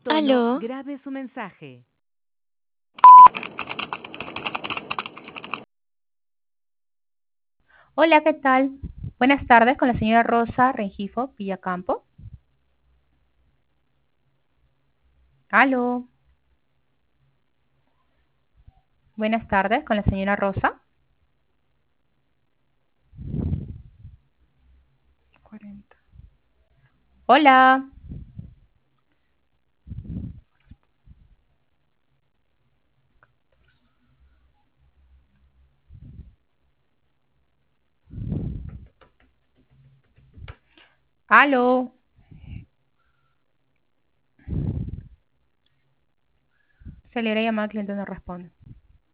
tono, Aló, grabe su mensaje. Hola, ¿qué tal? Buenas tardes con la señora Rosa Rengifo Villacampo. Aló, buenas tardes con la señora Rosa. 40. Hola, aló. Se le irá llamada al cliente, no responde.